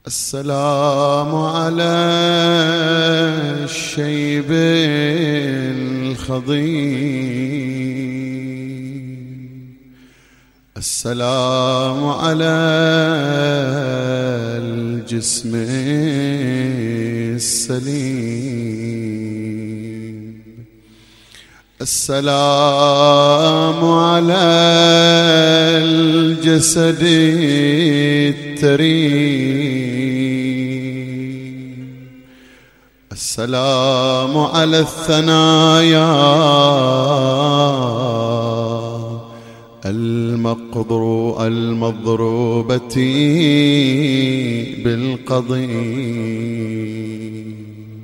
السلام على الشيب الخضير، السلام على الجسم السليم، السلام على الجسد التريم، السلام على الثنايا المضروبة بالقضيب،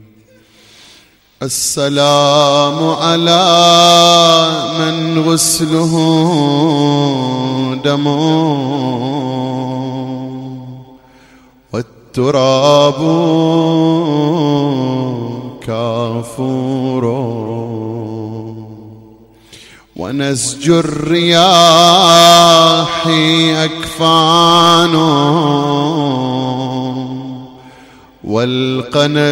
السلام على من غسله دم والتراب كافور ونسج الرياح أكفان والقنا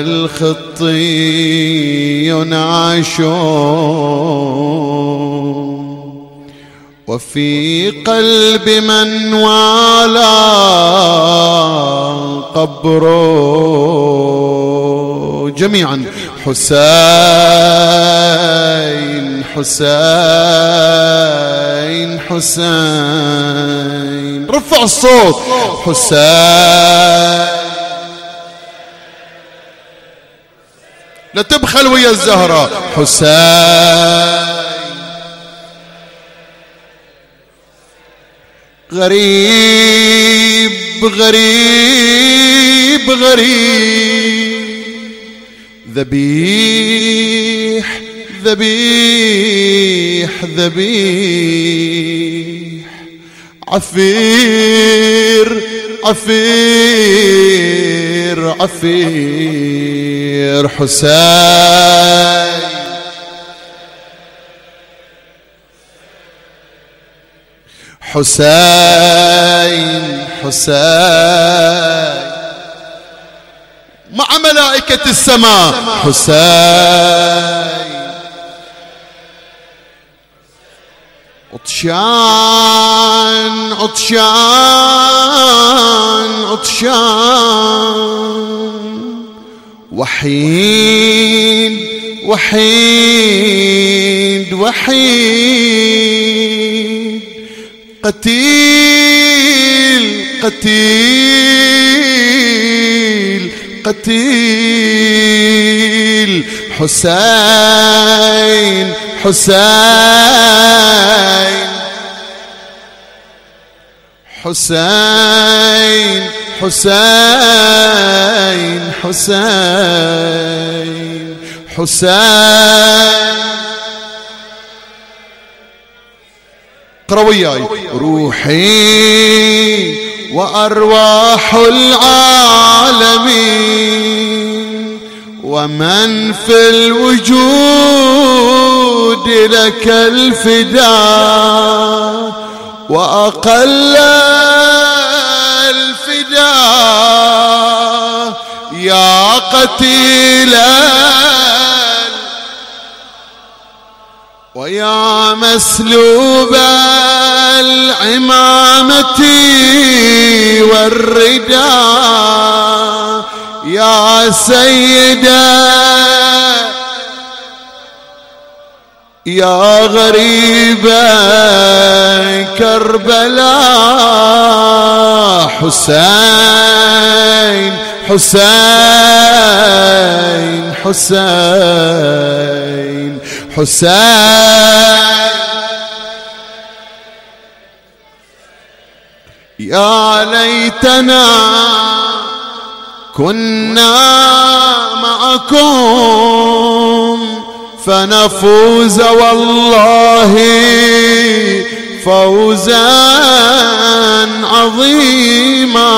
الخطي ينعش وفي قلب من والى قبره جميعا حسين حسين حسين، رفع الصوت حسين، لا تبخل ويا الزهرة حسين، غريب غريب غريب، ذبيح ذبيح ذبيح، عفير عفير عفير، حسين حسين حسين مع ملائكة السماء حسين، عطشان عطشان عطشان، وحيد وحيد وحيد، قتيل قتيل قتيل، حسين حسين حسين حسين حسين حسين، اقرأ وياي، روحي وأرواح العالمين ومن في الوجود لك الفداء، وأقل الفداء يا قتيلا ويا مسلوب العمامة والرداء، يا سيدا يا غريبا كربلاء، حسين حسين حسين حسين، يا ليتنا كنا معكم فنفوز والله فوزا عظيما،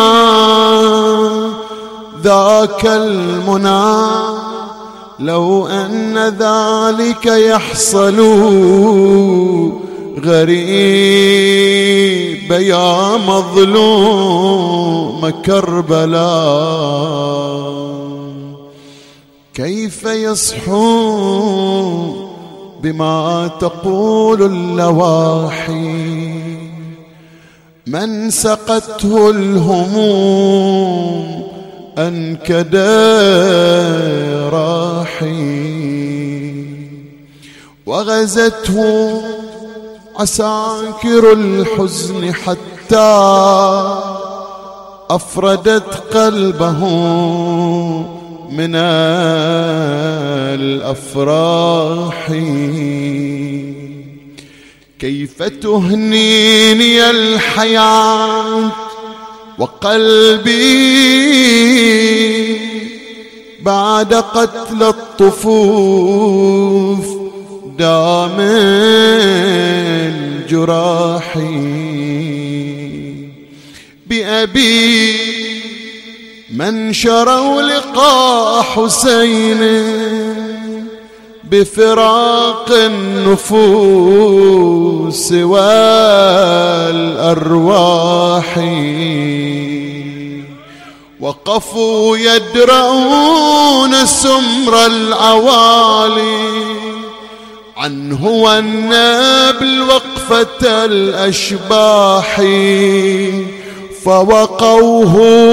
ذاك المنى لو أن ذلك يحصل غريب يا مظلوم كربلاء، كيف يصحو بما تقول اللواحي، من سقته الهموم أنكد راحي، وغزته عساكر الحزن حتى أفردت قلبه من الأفراح، كيف تهنيني الحياة وقلبي بعد قتل الطفوف دام جراحي، بأبي من شروا لقاء حسين بفراق النفوس والأرواح، وقفوا يدرؤون سمر العوالي عنه والنبل وقفة الأشباح، فوقوه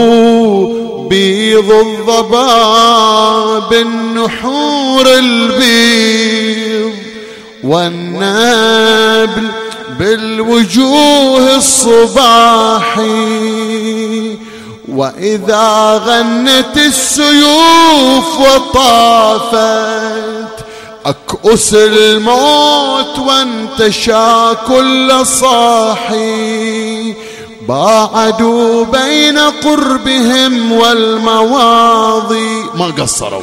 بيض الضبا بالنحور البيض، والنبل بالوجوه الصباحي، وإذا غنت السيوف وطافت أكؤس الموت وانتشى كل صاحي، باعدوا بين قربهم والمواضي ما قصروا،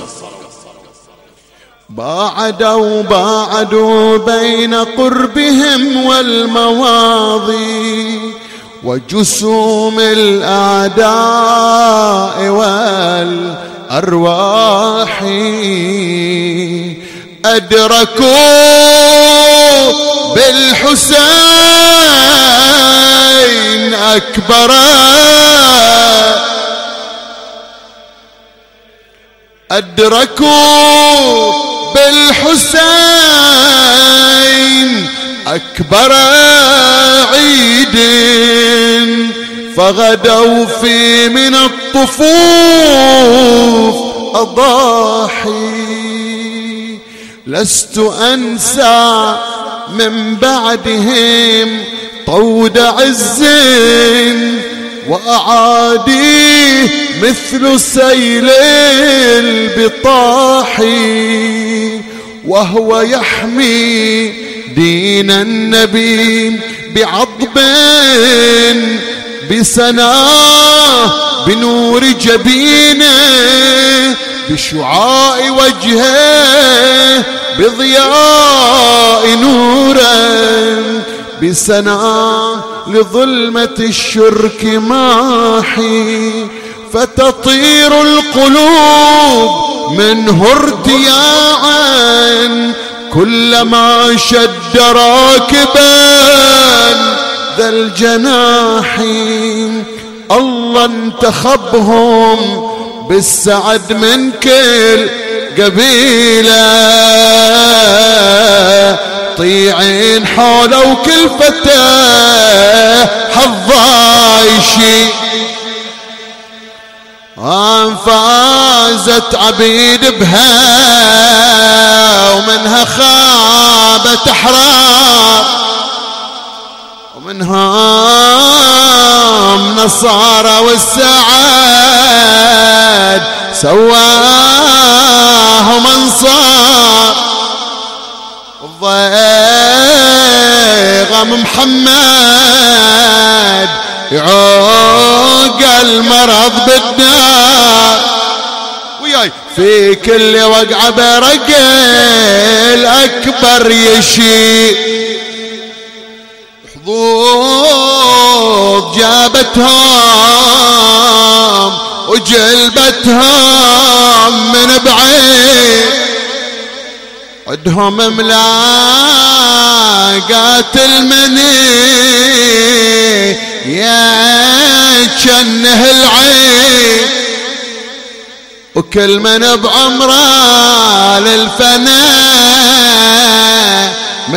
باعدوا بين قربهم والمواضي، وجسوم الأعداء والأرواح، أدركوا بالحسين أكبر، أدركوا بالحسين أكبر عيد، فغدوا في من الطفوف أضاحي، لست أنسى من بعدهم طود عز وأعاديه مثل سيل البطاح، وهو يحمي دين النبي بعضب بسناه بنور جبينه بشعاع وجهه بضياء نوره بسناه لظلمة الشرك ماحي، فتطير القلوب منه ارتياعا كلما شد راكبا ذا الجناح. الله انتخبهم بالسعد من كل قبيلة، طيعين حولوا كل فتى حظايشي، فازت عبيد بها ومنها خابت احرار، ومنهم نصارى والسعاد سواهم انصار، الضيغم محمد يعوق المرض بالدار، وياي في كل وقعة برقل أكبر يشي، حظوظ جابتهم وجلبتهم من بعيد، عدهم ملاقات المني يا جنه العين، وكل من بعمره للفناء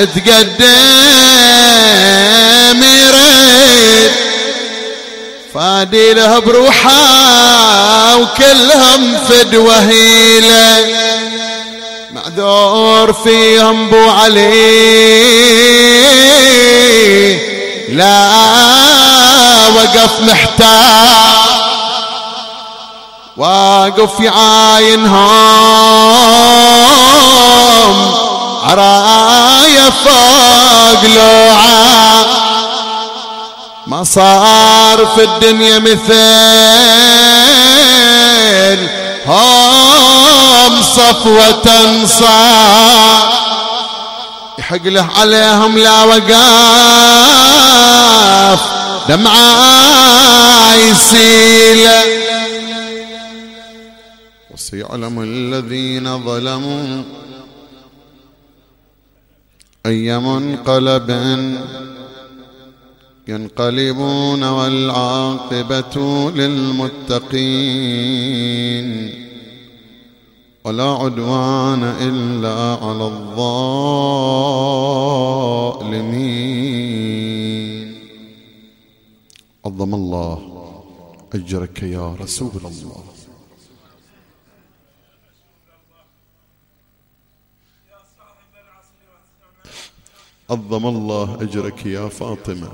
متقدم يريد، فادي له بروحه وكلهم فدوة هيله، معذور فيهم بو علي لا وقف محتاج، واقف يعاينهم عرايا فوق لوعة، ما صار في الدنيا مثل هم صفوة صار، يحق له عليهم لا وقاف دمعة يسيله. وسيعلم الذين ظلموا أي منقلب ينقلبون والعاقبة للمتقين ولا عدوان إلا على الظالمين. عظم الله أجرك يا رسول الله. عظم الله أجرك يا فاطمة.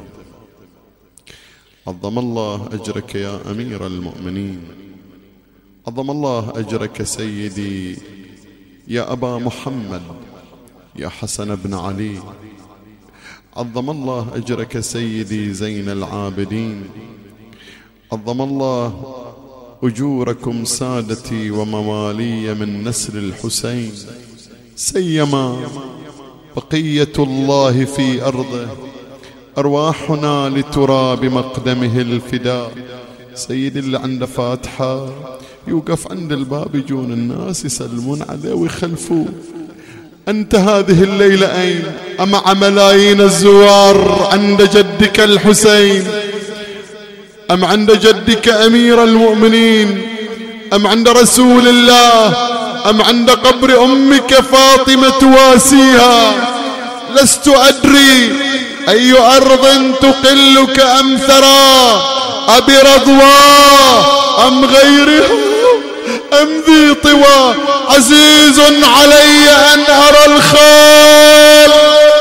عظم الله أجرك يا أمير المؤمنين. عظم الله أجرك سيدي يا أبا محمد يا حسن بن علي. عظم الله أجرك سيدي زين العابدين. عظم الله أجوركم سادتي وموالي من نسل الحسين، سيما بقية الله في أرضه، أرواحنا لترى بمقدمه الفداء. سيد اللي عنده فاتحة يوقف عند الباب، يجون الناس يسلمون عليه ويخلفوه. أنت هذه الليلة أين؟ أمع ملايين الزوار عند جدك الحسين، أم عند جدك أمير المؤمنين، أم عند رسول الله، أم عند قبر أمك فاطمة تواسيها؟ لست أدري أي أرض تقلك أم ثرى، أبي رضوى أم غيره أم ذي طوى؟ عزيز علي أن أرى الخال.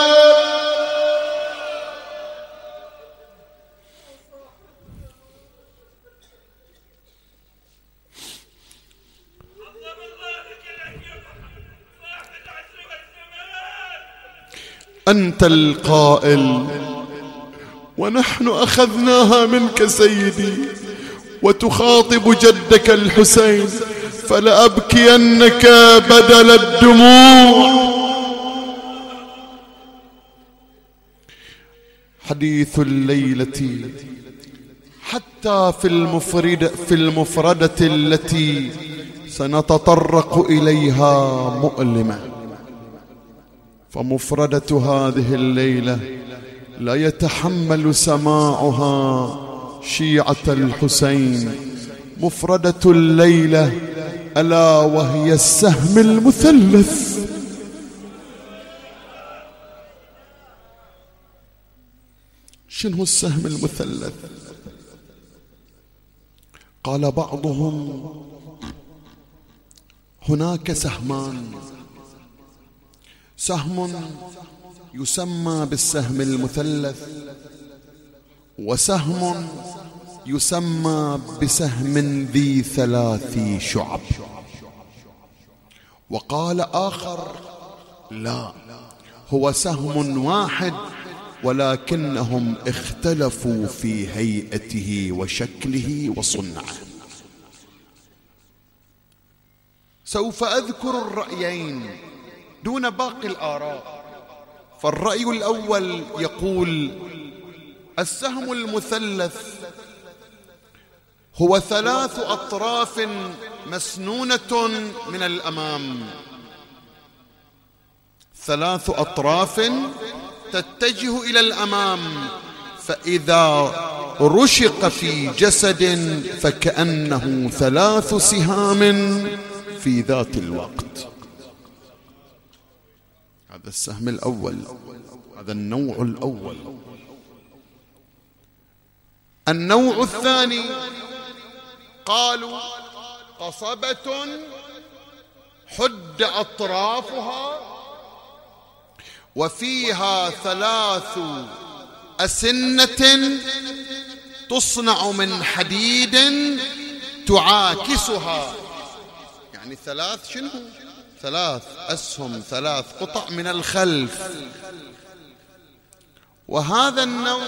أنت القائل ونحن أخذناها منك سيدي، وتخاطب جدك الحسين، فلأبكينك بدل الدموع. حديث الليلة حتى في المفردة التي سنتطرق إليها مؤلمة، فمفردة هذه الليلة لا يتحمل سماعها شيعة الحسين. مفردة الليلة ألا وهي السهم المثلث. شنو السهم المثلث؟ قال بعضهم هناك سهمان، سهم يسمى بالسهم المثلث، وسهم يسمى بسهم ذي 3 شعب. وقال آخر لا، هو سهم واحد ولكنهم اختلفوا في هيئته وشكله وصنعه. سوف أذكر الرأيين دون باقي الآراء. فالرأي الأول يقول السهم المثلث هو 3 أطراف مسنونة من الأمام، 3 أطراف تتجه إلى الأمام، فإذا رشق في جسد فكأنه 3 سهام في ذات الوقت. هذا السهم الأول، هذا النوع الأول. النوع الثاني قالوا قصبة حد أطرافها وفيها 3 أسنة تصنع من حديد تعاكسها، يعني 3 أسهم، 3 قطع من الخلف. وهذا النوع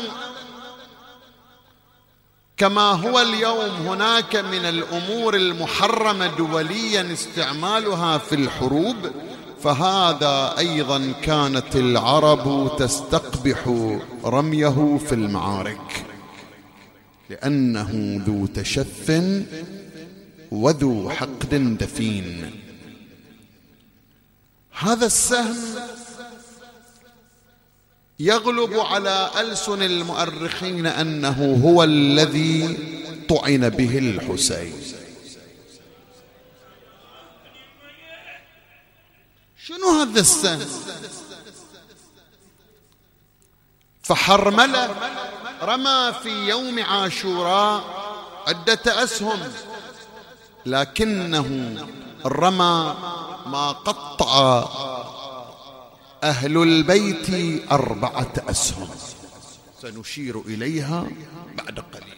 كما هو اليوم هناك من الأمور المحرمة دوليا استعمالها في الحروب، فهذا أيضا كانت العرب تستقبح رميه في المعارك، لأنه ذو تشف وذو حقد دفين. هذا السهم يغلب على ألسن المؤرخين أنه هو الذي طعن به الحسين. شنو هذا السهم؟ فحرملة رمى في يوم عاشوراء عدة أسهم، لكنه رمى ما قطع أهل البيت 4 أسهم، سنشير إليها بعد قليل.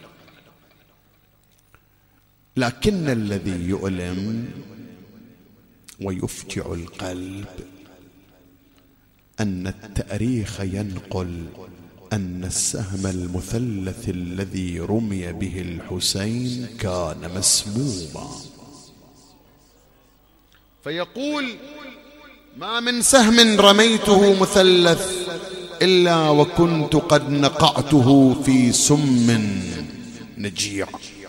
لكن الذي يؤلم ويفجع القلب أن التاريخ ينقل أن السهم المثلث الذي رمي به الحسين كان مسموما، فيقول: ما من سهم رميته مثلث إلا وكنت قد نقعته في سم نجيع.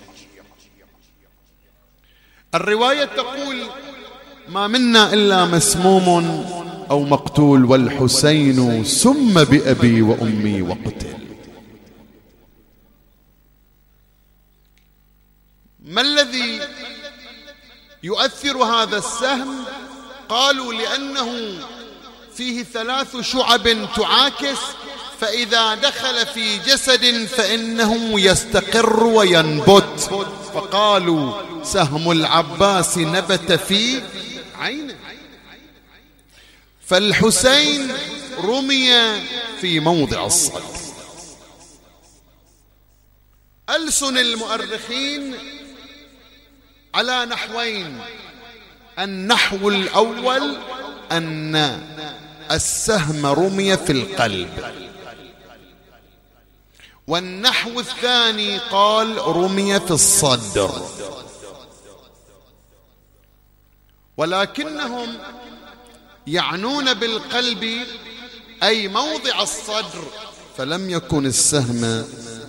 الرواية تقول: ما منا إلا مسموم أو مقتول والحسين سم بأبي وأمي وقتل. ما الذي يؤثر هذا السهم؟ قالوا لأنه فيه 3 شعب تعاكس، فإذا دخل في جسد فإنه يستقر وينبت، فقالوا سهم العباس نبت في عينه. فالحسين رمي في موضع الصدر. ألسن المؤرخين على نحوين: النحو الأول أن السهم رمي في القلب، والنحو الثاني قال رمي في الصدر. ولكنهم يعنون بالقلب أي موضع الصدر، فلم يكن السهم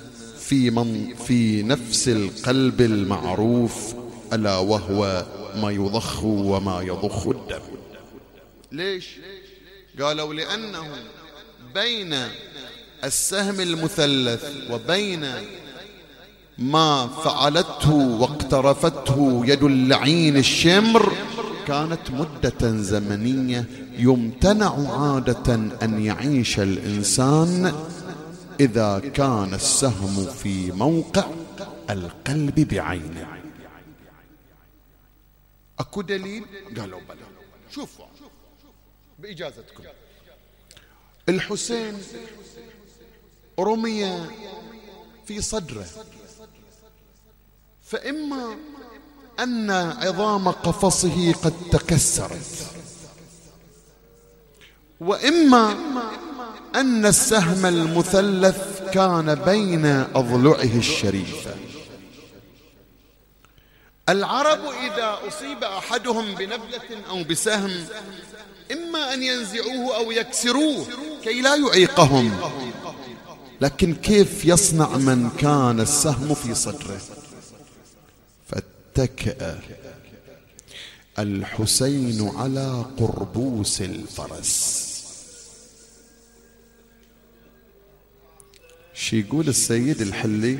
في نفس القلب المعروف، ألا وهو ما يضخ وما يضخ الدم. ليش؟ قالوا لأنه بين السهم المثلث وبين ما فعلته واقترفته يد اللعين الشمر كانت مدة زمنية يمتنع عادة أن يعيش الإنسان إذا كان السهم في موقع القلب بعينه. أكو دليل؟ قالوا بلى. شوفوا بإجازتكم، الحسين رمي في صدره، فإما أن عظام قفصه قد تكسرت، وإما أن السهم المثلث كان بين أضلعه الشريفة. العرب إذا أصيب أحدهم بنبلة أو بسهم إما أن ينزعوه أو يكسروه كي لا يعيقهم، لكن كيف يصنع من كان السهم في صدره؟ فاتكأ الحسين على قربوس الفرس شي يقول السيد الحلي: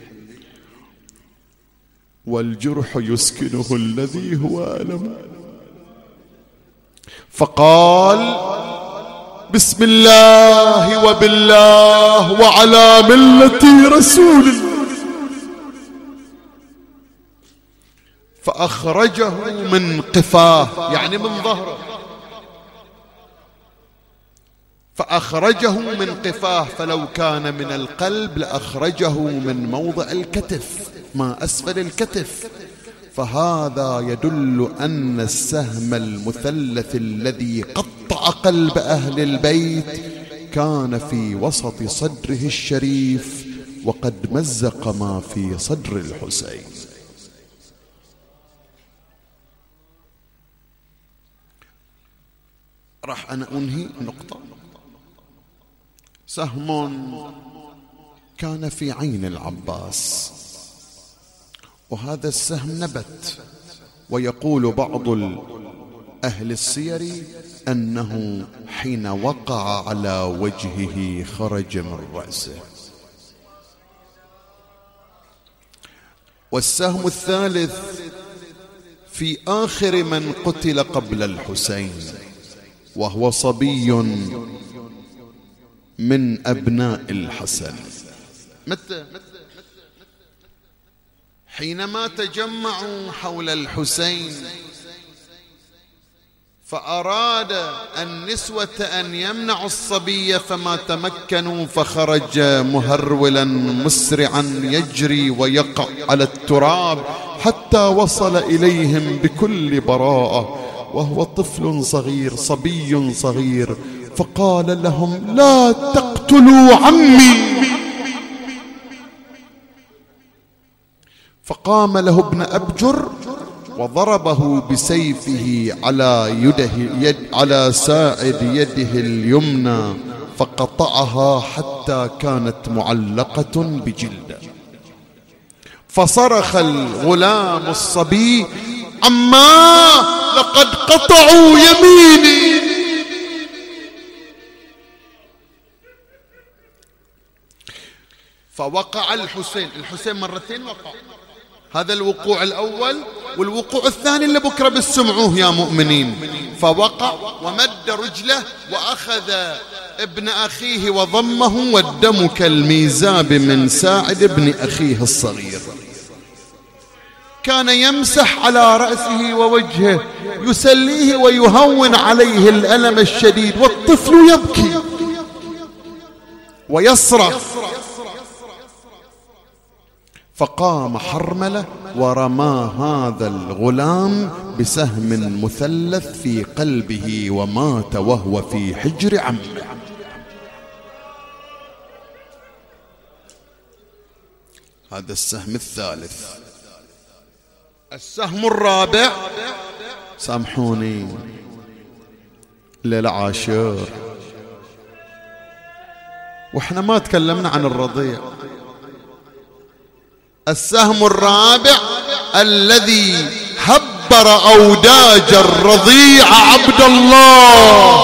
والجرح يسكنه الذي هو ألم. فقال: بسم الله وبالله وعلى ملة رسول الله. فأخرجه من قفاه، يعني من ظهره، فأخرجه من قفاه، فلو كان من القلب لأخرجه من موضع الكتف، ما أسفل الكتف. فهذا يدل أن السهم المثلث الذي قطع قلب أهل البيت كان في وسط صدره الشريف، وقد مزق ما في صدر الحسين. راح أنا أنهي نقطة. سهم كان في عين العباس، وهذا السهم نبت، ويقول بعض أهل السير أنه حين وقع على وجهه خرج من رأسه. والسهم الثالث في آخر من قتل قبل الحسين، وهو صبي من أبناء الحسن. متى؟ حينما تجمعوا حول الحسين فأراد النسوة أن يمنعوا الصبي فما تمكنوا، فخرج مهرولا مسرعا يجري ويقع على التراب حتى وصل إليهم بكل براءة وهو طفل صغير، صبي صغير، فقال لهم: لا تقتلوا عمي. فقام له ابن أبجر وضربه بسيفه على ساعد يده اليمنى، فقطعها حتى كانت معلقة بجلده. فصرخ الغلام الصبي: عما لقد قطعوا يميني. فوقع الحسين مرتين وقع، هذا الوقوع الأول، والوقوع الثاني اللي بكرة بتسمعوه يا مؤمنين. فوقع ومد رجله وأخذ ابن أخيه وضمه، والدم كالميزاب من ساعد ابن أخيه الصغير. كان يمسح على رأسه ووجهه يسليه ويهون عليه الألم الشديد، والطفل يبكي ويصرخ. فقام حرملة ورمى هذا الغلام بسهم مثلث في قلبه، ومات وهو في حجر عمه. هذا السهم الثالث. السهم الرابع، سامحوني، للعاشر، واحنا ما تكلمنا عن الرضيع. السهم الرابع الذي هبر أوداج الرضيع عبد الله.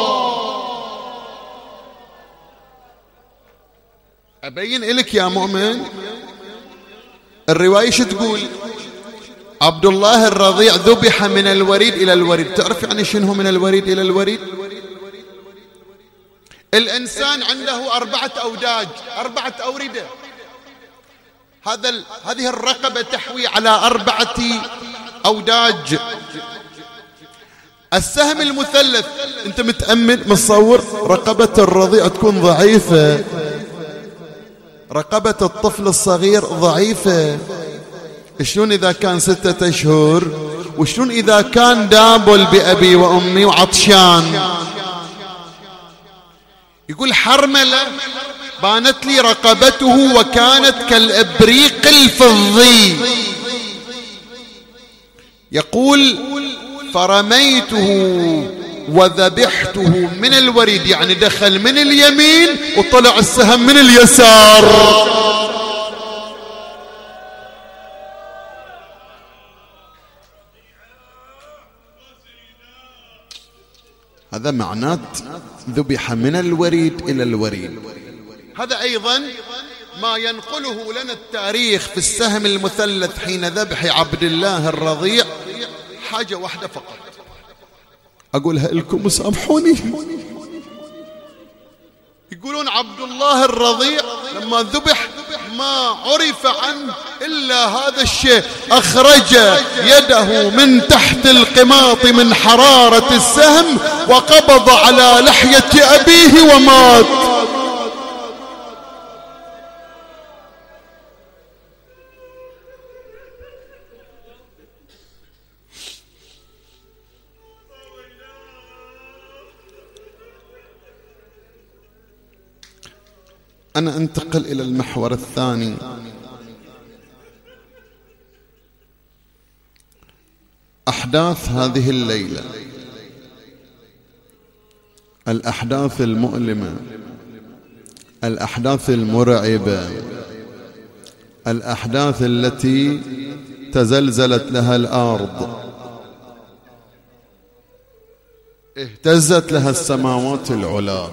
أبين إلك يا مؤمن الرواية شو تقول؟ عبد الله الرضيع ذبح من الوريد إلى الوريد. تعرف يعني شنو من الوريد إلى الوريد؟ الإنسان عنده 4 أوداج، 4 أوردة. هذه الرقبة تحوي على 4 أوداج. السهم المثلث، أنت متأمل متصور رقبة الرضيع تكون ضعيفة، رقبة الطفل الصغير ضعيفة، شلون إذا كان 6 أشهر، وشلون إذا كان دابل بأبي وأمي وعطشان. يقول حرملة بانت لي رقبته وكانت كالإبريق الفضي. يقول فرميته وذبحته من الوريد، يعني دخل من اليمين وطلع السهم من اليسار. هذا معنات ذبح من الوريد إلى الوريد. هذا أيضا ما ينقله لنا التاريخ في السهم المثلث حين ذبح عبد الله الرضيع. حاجة واحدة فقط أقولها لكم وسامحوني. يقولون عبد الله الرضيع لما ذبح ما عرف عنه إلا هذا الشيء: أخرج يده من تحت القماط من حرارة السهم وقبض على لحية أبيه ومات. أنا أنتقل إلى المحور الثاني. أحداث هذه الليلة، الأحداث المؤلمة، الأحداث المرعبة، الأحداث التي تزلزلت لها الأرض، اهتزت لها السماوات العلى.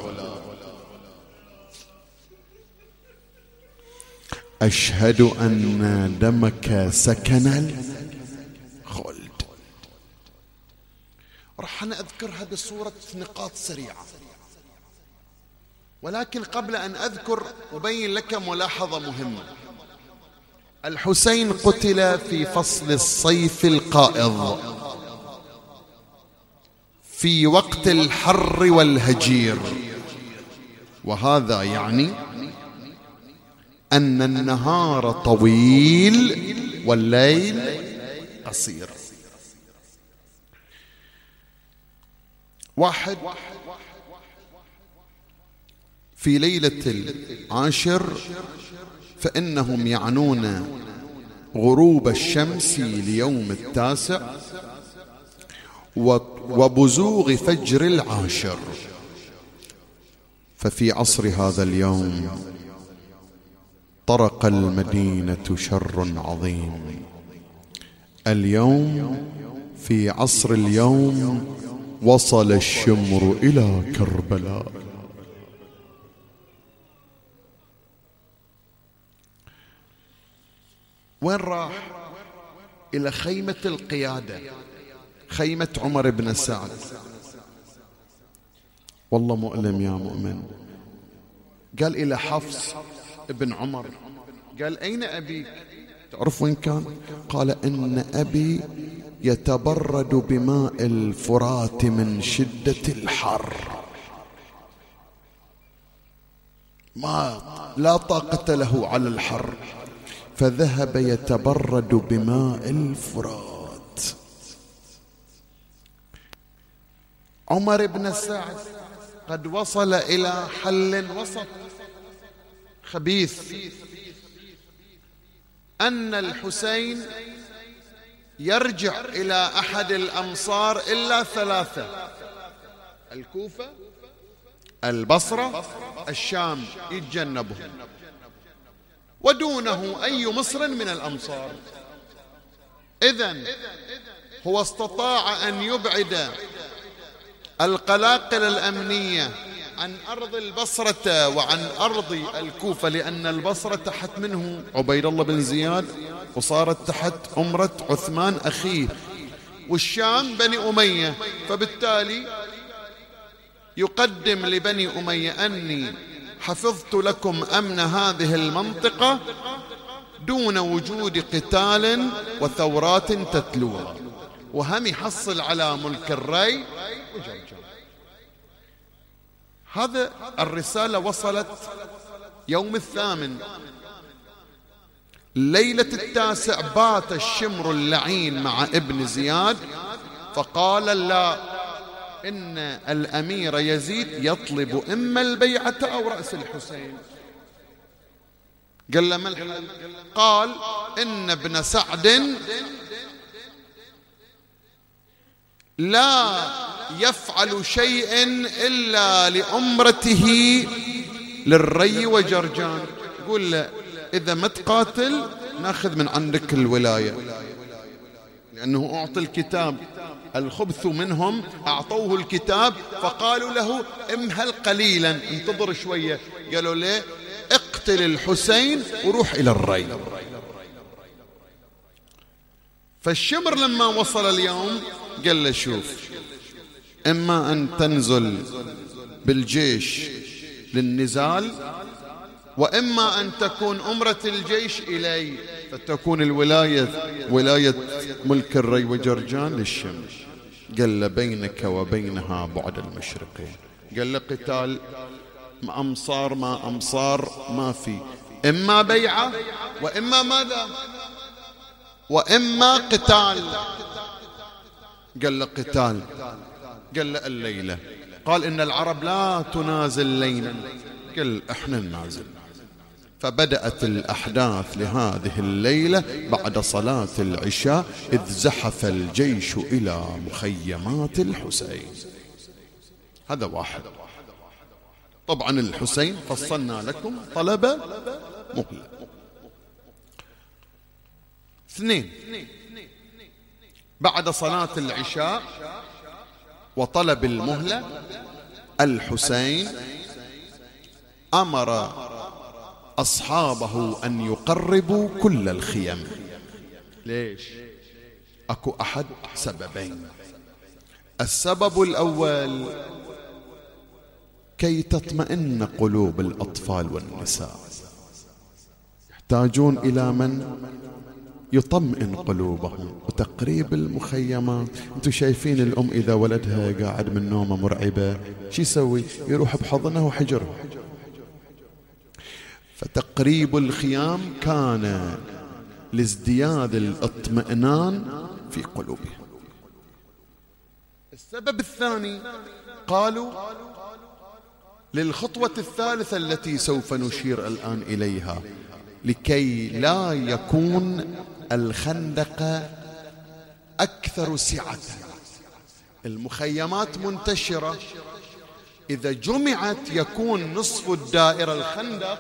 أشهد أن دمك سكن الخلد. راح أنا أذكرها بصورة نقاط سريعة، ولكن قبل أن أذكر أبين لك ملاحظة مهمة. الحسين قتل في فصل الصيف القائض، في وقت الحر والهجير، وهذا يعني أن النهار طويل والليل قصير. واحد في ليلة العاشر فإنهم يعنون غروب الشمس ليوم التاسع وبزوغ فجر العاشر. ففي عصر هذا اليوم طرق المدينة شر عظيم. اليوم في عصر اليوم وصل الشمر إلى كربلاء. وين راح؟ إلى خيمة القيادة، خيمة عمر بن سعد. والله مؤلم يا مؤمن. قال إلى حفص ابن عمر، قال: أين أبيك؟ تعرف وين كان؟ قال: إن أبي يتبرد بماء الفرات من شدة الحر، لا طاقة له على الحر، فذهب يتبرد بماء الفرات. عمر بن سعد قد وصل إلى حل وسط خبيث، أن الحسين يرجع إلى أحد الأمصار إلا ثلاثة: الكوفة، البصرة، الشام، يتجنبهم، ودونه أي مصر من الأمصار. إذن هو استطاع أن يبعد القلاقل الأمنية عن أرض البصرة وعن أرض الكوفة، لأن البصرة تحت منه عبيد الله بن زياد، وصارت تحت أمرة عثمان أخيه، والشام بني أمية. فبالتالي يقدم لبني أمية: أني حفظت لكم أمن هذه المنطقة دون وجود قتال وثورات تتلوها، وهم يحصل على ملك الري وجرجر. هذا الرسالة وصلت يوم الثامن. ليلة التاسع بات الشمر اللعين مع ابن زياد، فقال: لا، إن الأمير يزيد يطلب إما البيعة أو رأس الحسين. قال له: ما الحل؟ قال: إن ابن سعد لا يفعل شيء إلا لأمرته للري وجرجان. يقول له: إذا ما تقاتل ناخذ من عندك الولاية، لأنه أعطى الكتاب. الخبث منهم أعطوه الكتاب فقالوا له: امهل قليلا، انتظر شوية. قالوا: ليه؟ اقتل الحسين وروح إلى الري. فالشمر لما وصل اليوم قال له شوف، إما أن تنزل بالجيش للنزال، وإما أن تكون أمرة الجيش إلي، فتكون ولاية ملك الري وجرجان للشمر. قال له بينك وبينها بعد المشرقين. قال له قتال أمصار ما أمصار ما في، إما بيعة وإما ماذا، وإما قتال. قال له قتال. قال له الليلة. قال إن العرب لا تنازل ليلا. قال احنا ننازل. فبدأت الأحداث لهذه الليلة بعد صلاة العشاء، إذ زحف الجيش إلى مخيمات الحسين. هذا واحد. طبعا الحسين فصلنا لكم طلب مهلة. 2، بعد صلاة العشاء وطلب المهلة، الحسين أمر أصحابه أن يقربوا كل الخيم. ليش؟ أكو أحد سببين. السبب الأول كي تطمئن قلوب الأطفال والنساء، يحتاجون إلى من يطمئن قلوبهم. وتقريب المخيمات، انتم شايفين الأم إذا ولدها قاعد من نومه مرعبة شو يسوي؟ يروح بحضنه وحجره. فتقريب الخيام كان لازدياد الاطمئنان في قلوبهم. السبب الثاني قالوا للخطوة الثالثة التي سوف نشير الآن إليها، لكي لا يكون الخندق أكثر سعة. المخيمات منتشرة، إذا جمعت يكون نصف الدائرة الخندق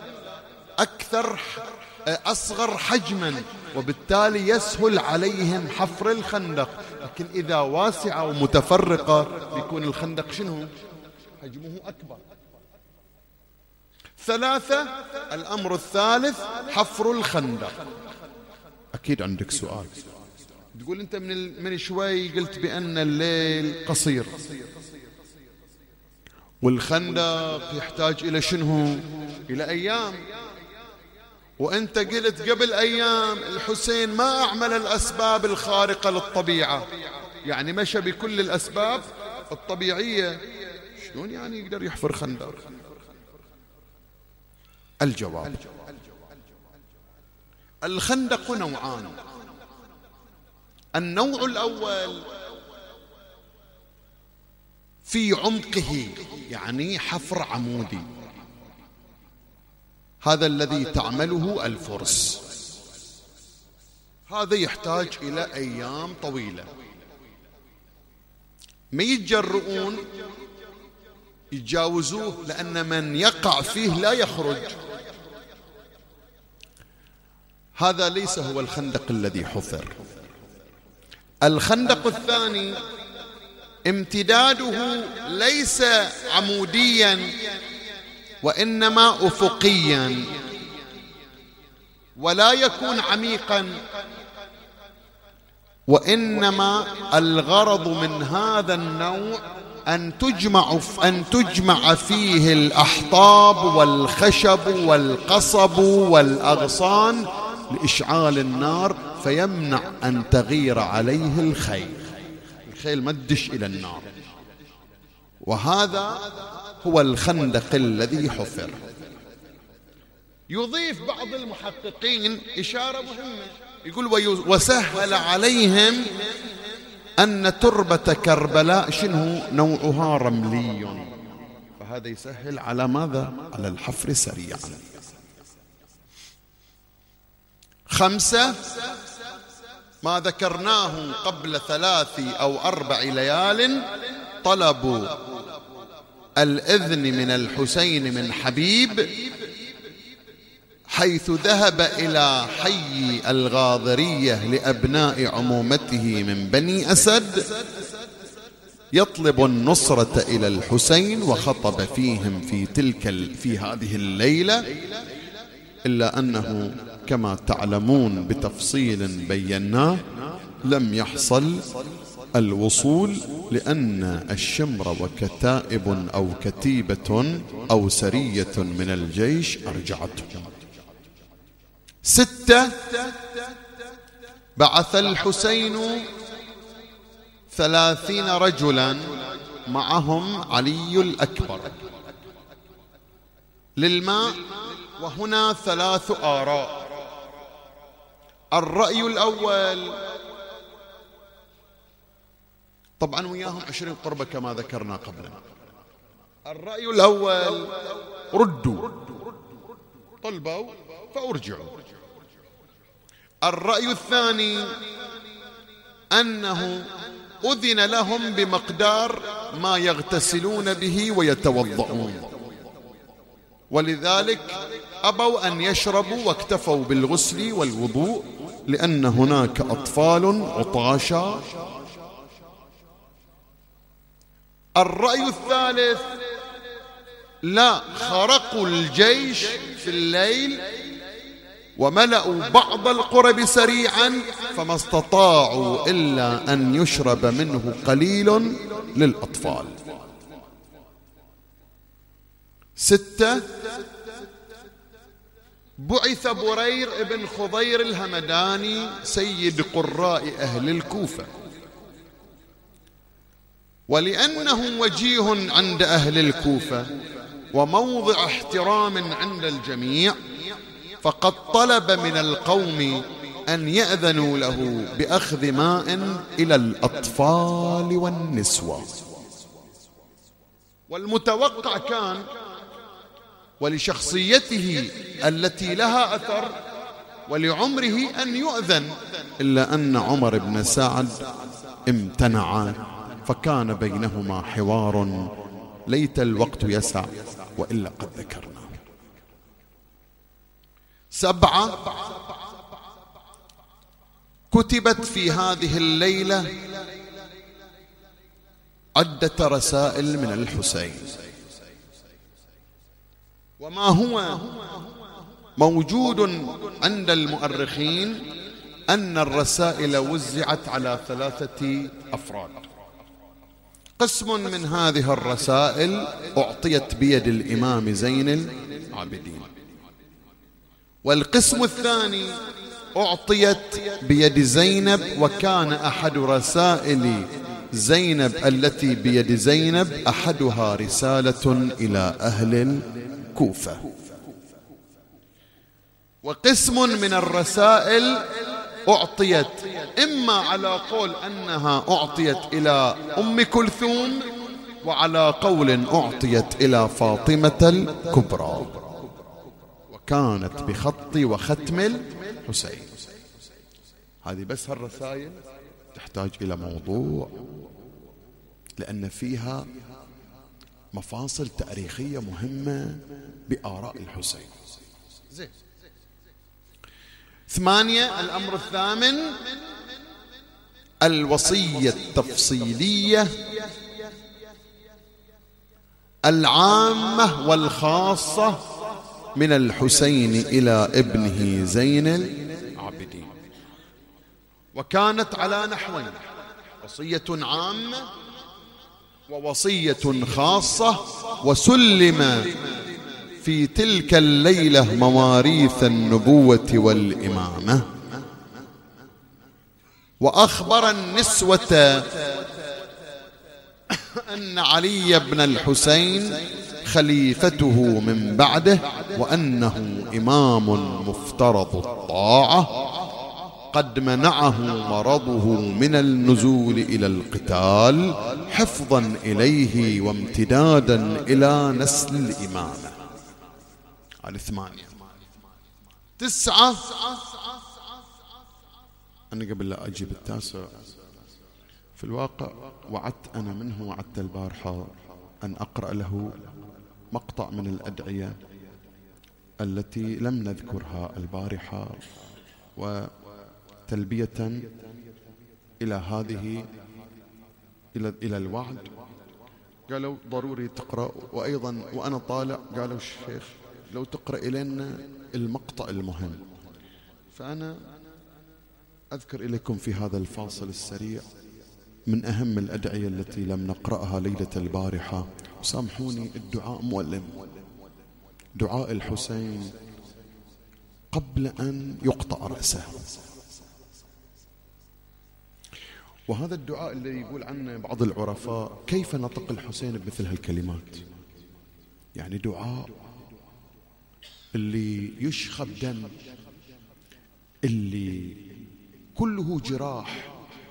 أصغر حجما، وبالتالي يسهل عليهم حفر الخندق. لكن إذا واسعة ومتفرقة بيكون الخندق شنو؟ حجمه أكبر. 3، الأمر الثالث حفر الخندق. أكيد عندك سؤال، تقول أنت من شوي قلت بأن الليل قصير والخندق يحتاج إلى شنو؟ إلى أيام. وأنت قلت قبل أيام الحسين ما أعمل الأسباب الخارقة للطبيعة، يعني مشى بكل الأسباب الطبيعية، شلون يعني يقدر يحفر خندق؟ الجواب: الخندق نوعان. النوع الأول في عمقه، يعني حفر عمودي، هذا الذي تعمله الفرس. هذا يحتاج إلى أيام طويلة، ما يتجرؤون يتجاوزوه، لأن من يقع فيه لا يخرج. هذا ليس هو الخندق الذي حفر. الخندق الثاني امتداده ليس عموديا وإنما أفقيا، ولا يكون عميقا، وإنما الغرض من هذا النوع أن تجمع فيه الأحطاب والخشب والقصب والأغصان لإشعال النار، فيمنع أن تغير عليه الخيل ما تدش إلى النار. وهذا هو الخندق الذي حفر. يضيف بعض المحققين إشارة مهمة، يقول وسهل عليهم أن تربة كربلاء شنو نوعها رملي، فهذا يسهل على ماذا؟ على الحفر سريعا. 5، ما ذكرناه قبل 3 أو 4 ليال، طلب الإذن من الحسين من حبيب، حيث ذهب إلى حي الغاضرية لأبناء عمومته من بني أسد يطلب النصرة إلى الحسين، وخطب فيهم في هذه الليلة إلا أنه كما تعلمون بتفصيل بيناه لم يحصل الوصول، لأن الشمر وكتائب أو كتيبة أو سرية من الجيش أرجعتهم. 6 بعث الحسين 30 رجلا معهم علي الأكبر للماء، وهنا 3 آراء. الرأي الأول، طبعا وياهم 20 قربة كما ذكرنا قبلا. الرأي الأول ردوا، طلبوا فأرجعوا. الرأي الثاني أنه أذن لهم بمقدار ما يغتسلون به ويتوضؤون، ولذلك أبوا أن يشربوا واكتفوا بالغسل والوضوء، لأن هناك أطفال عطاشا. الرأي الثالث لا، خرقوا الجيش في الليل وملأوا بعض القرب سريعا، فما استطاعوا إلا أن يشرب منه قليل للأطفال. 6 بعث برير بن خضير الهمداني سيد قراء أهل الكوفة، ولأنه وجيه عند أهل الكوفة وموضع احترام عند الجميع، فقد طلب من القوم أن يأذنوا له بأخذ ماء إلى الأطفال والنسوة. والمتوقع كان ولشخصيته التي لها أثر ولعمره أن يؤذن، إلا أن عمر بن سعد امتنع، فكان بينهما حوار ليت الوقت يسع وإلا قد ذكرنا. 7 كتبت في هذه الليلة عدة رسائل من الحسين، وما هو موجود عند المؤرخين أن الرسائل وزعت على 3 أفراد. قسم من هذه الرسائل أعطيت بيد الإمام زين العابدين، والقسم الثاني أعطيت بيد زينب، وكان أحد رسائل زينب التي بيد زينب أحدها رسالة إلى أهل الكوفة. وقسم من الرسائل أعطيت إما على قول أنها أعطيت إلى أم كلثوم، وعلى قول أعطيت إلى فاطمة الكبرى، وكانت بخط وختم الحسين. هذه بس هالرسائل تحتاج إلى موضوع، لأن فيها مفاصل تاريخية مهمة بآراء الحسين. 8 الأمر الثامن الوصية التفصيلية العامة والخاصة من الحسين إلى ابنه زين العابدين، وكانت على نحوين: وصية عامة ووصية خاصة. وسلم في تلك الليلة مواريث النبوة والإمامة. وأخبر النسوة أن علي بن الحسين خليفته من بعده، وأنه إمام مفترض الطاعة قد منعه مرضه من النزول إلى القتال حفظا إليه وامتدادا إلى نسل الإمامة. على 8. 9 أنا قبل لا أجيب 9 في الواقع وعدت أنا منه، وعدت البارحة أن أقرأ له مقطع من الأدعية التي لم نذكرها البارحة، وتلبية إلى هذه إلى الوعد. قالوا ضروري تقرأ، وأيضا وأنا طالع قالوا الشيخ لو تقرأ إلينا المقطع المهم. فأنا أذكر إليكم في هذا الفاصل السريع من أهم الأدعية التي لم نقرأها ليلة البارحة، وسامحوني الدعاء مؤلم، دعاء الحسين قبل أن يقطع رأسه. وهذا الدعاء اللي يقول عنه بعض العرفاء كيف نطق الحسين بمثل هالكلمات، يعني دعاء اللي يشخب دم، اللي كله جراح،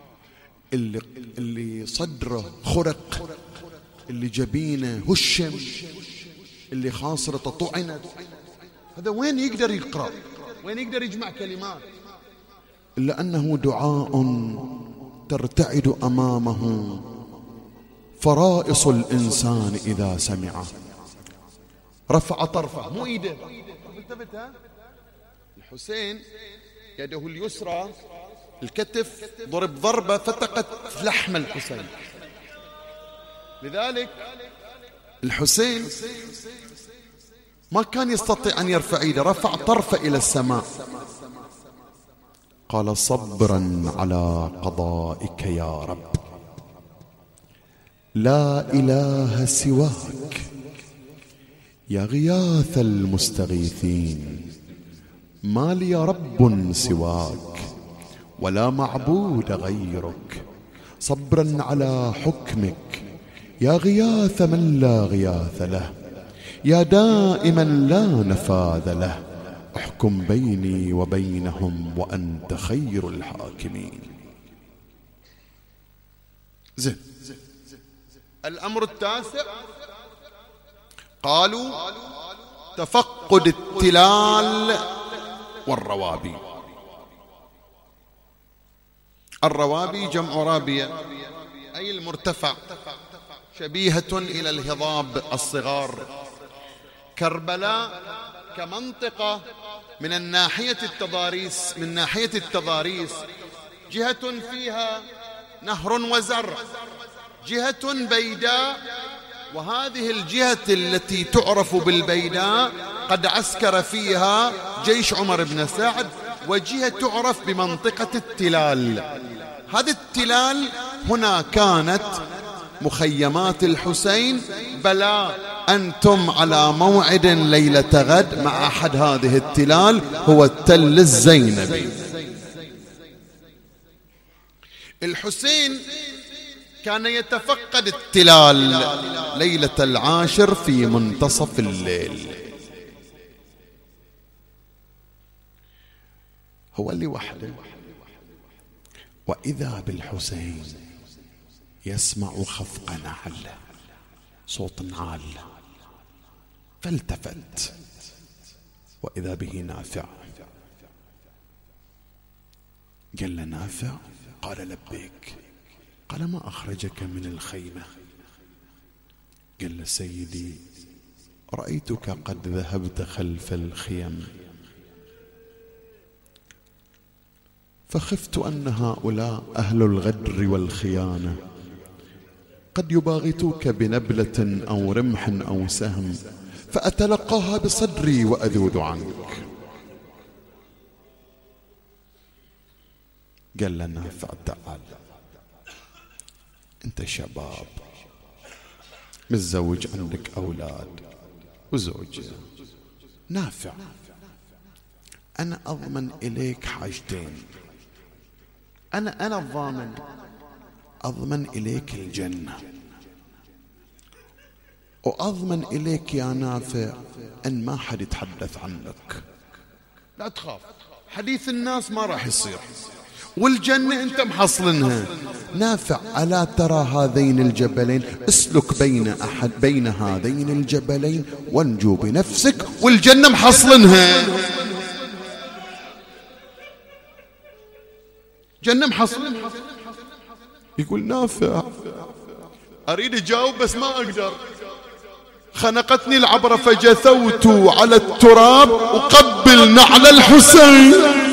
اللي صدره خرق، اللي جبينه هشم، اللي خاصرته طعنت. هذا وين يقدر يقرأ؟ وين يقدر يجمع كلمات؟ إلا أنه دعاء ترتعد أمامه فرائص الإنسان إذا سمعه. رفع طرفه، مو إيده، الحسين يده اليسرى الكتف ضرب ضربة فتقت في لحم الحسين. لذلك الحسين ما كان يستطيع أن يرفع يده، رفع طرفه إلى السماء، قال صبرا على قضائك يا رب، لا إله سواك يا غياث المستغيثين، ما لي رب سواك ولا معبود غيرك، صبرا على حكمك يا غياث من لا غياث له، يا دائما لا نفاذ له، احكم بيني وبينهم وأنت خير الحاكمين. زين، الأمر التاسع قالوا تفقد التلال والروابي. الروابي جمع رابية أي المرتفع، شبيهة إلى الهضاب الصغار. كربلاء كمنطقة من ناحية التضاريس جهة فيها نهر وزرع، جهة بيداء، وهذه الجهة التي تعرف بالبيداء قد عسكر فيها جيش عمر بن سعد، وجهة تعرف بمنطقة التلال. هذه التلال هنا كانت مخيمات الحسين. بلى أنتم على موعد ليلة غد مع أحد هذه التلال، هو التل الزينبي. الحسين كان يتفقد التلال ليلة العاشر في منتصف الليل، هو اللي وحده، وإذا بالحسين يسمع خفق نعل، صوت نعال، فالتفت وإذا به نافع. قال له نافع؟ قال لبيك. قال ما أخرجك من الخيمة؟ قال له سيدي رأيتك قد ذهبت خلف الخيم، فخفت أن هؤلاء أهل الغدر والخيانة قد يباغتوك بنبلة أو رمح أو سهم، فأتلقاها بصدري وأذود عنك. قال لنا فتعال، أنت شباب متزوج، عندك أولاد وزوجة، نافع أنا أضمن إليك حاجتين. أنا الضامن، أضمن إليك الجنة، وأضمن إليك يا نافع أن ما حد يتحدث عنك، لا تخاف، حديث الناس ما راح يصير، والجنة أنت محصلنها. نافع ألا ترى هذين الجبلين؟ اسلك بين هذين الجبلين وانجو بنفسك، والجنة محصلنها، جنة محصلنها. يقول نافع أريد أجاوب بس ما أقدر، خنقتني العبرة فجثوت على التراب أقبل نعل الحسين.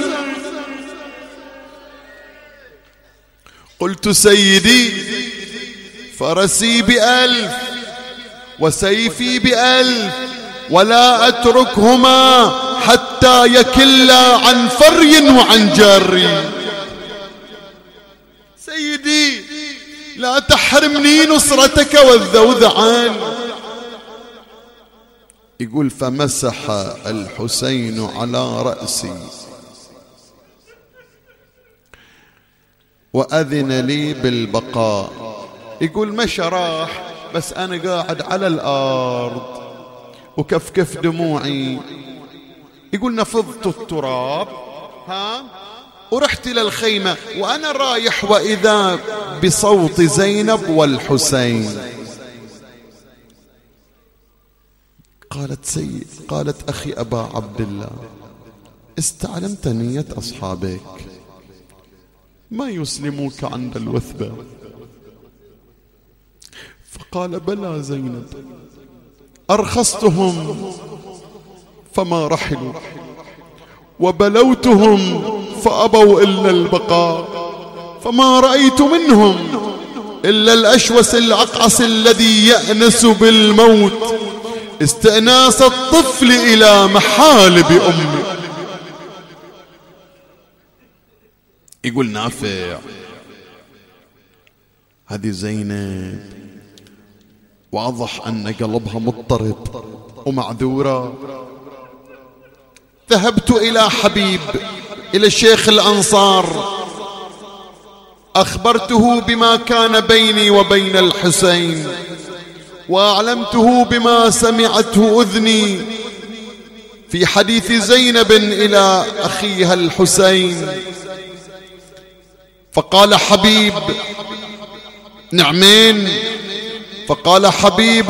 قلت سيدي فرسي ب1000 وسيفي ب1000 ولا أتركهما حتى يكلا عن فري وعن جاري. سيدي لا تحرمني نصرتك والذوذعان. يقول فمسح الحسين على رأسي وأذن لي بالبقاء. يقول مشى راح، بس أنا قاعد على الأرض وكفكف دموعي. يقول نفضت التراب ورحت إلى الخيمة وأنا رايح وإذا بصوت زينب والحسين. قالت أخي أبا عبد الله استعلمت نية أصحابك ما يسلموك عند الوثبة؟ فقال بلى زينب، أرخصتهم فما رحلوا وبلوتهم فأبوا إلا البقاء، فما رأيت منهم إلا الأشوس العقعس الذي يأنس بالموت استئناس الطفل إلى محالب أمه. يقول نافع هذه زينب واضح أن قلبها مضطرب ومعذورة. ذهبت إلى حبيب إلى الشيخ الأنصار، أخبرته بما كان بيني وبين الحسين وأعلمته بما سمعته أذني في حديث زينب إلى أخيها الحسين. فقال حبيب نعمين. فقال حبيب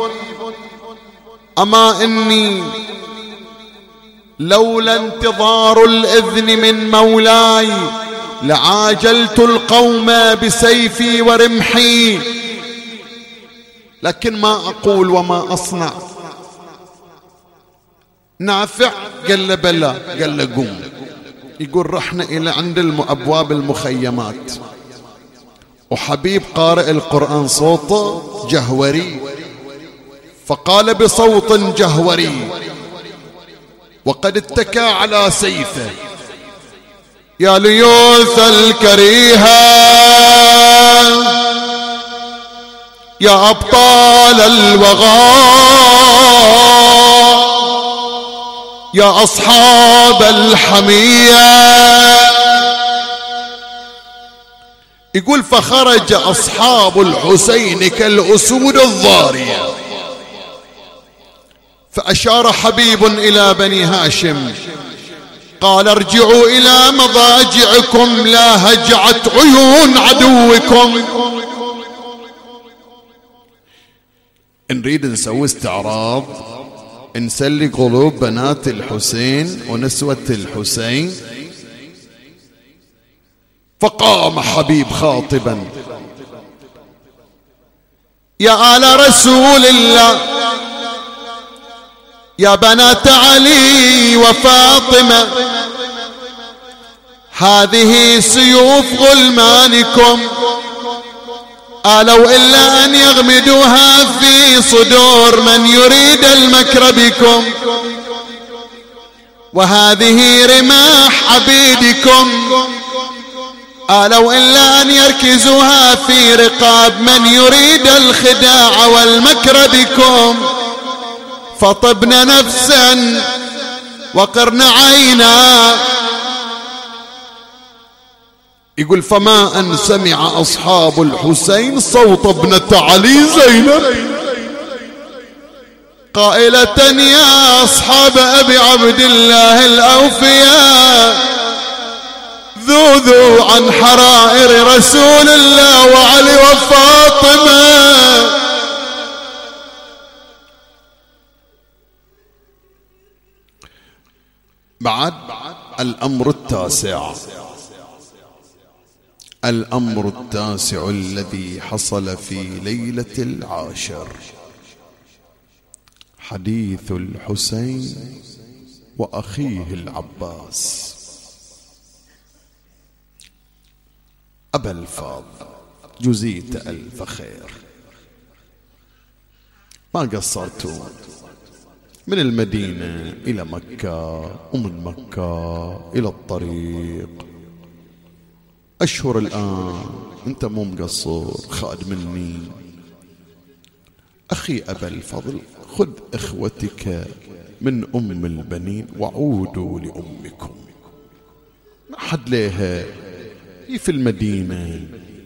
أما إني لولا انتظار الإذن من مولاي لعاجلت القوم بسيفي ورمحي، لكن ما أقول وما أصنع. نافع قال له بلى، قال له قم. يقول رحنا إلى عند أبواب المخيمات، وحبيب قارئ القرآن صوته جهوري، فقال بصوت جهوري وقد اتكى على سيفه: يا ليوث الكريهة يا أبطال الوغى يا أصحاب الحمية. يقول فخرج أصحاب الحسين كالأسود الضارية، فأشار حبيب إلى بني هاشم قال ارجعوا إلى مضاجعكم لا هجعت عيون عدوكم. نريد نسوي استعراض نسلي قلوب بنات الحسين ونسوة الحسين. فقام حبيب خاطبا: يا آل رسول الله، يا بنات علي وفاطمة، هذه سيوف غلمانكم آلوا إلا أن يغمدوها في صدور من يريد المكر بكم، وهذه رماح عبيدكم آلوا إلا أن يركزوها في رقاب من يريد الخداع والمكر بكم، فطبن نفسا وقرن عينا. يقول فما أن سمع أصحاب الحسين صوت ابنة علي زينب قائلة: يا أصحاب أبي عبد الله الأوفياء، ذوذوا عن حرائر رسول الله وعلي وفاطمة. بعد الأمر التاسع، الأمر التاسع الذي حصل في ليلة العاشر، حديث الحسين وأخيه العباس. أبا الفاضل جزيت ألف خير، ما قصرتوا من المدينة إلى مكة، ومن مكة إلى الطريق. أشهر الآن، أنت مو مقصر، خاد مني. أخي أبا الفضل، خذ إخوتك من أم البنين وعودوا لأمكم. ما حد ليها، هي في المدينة.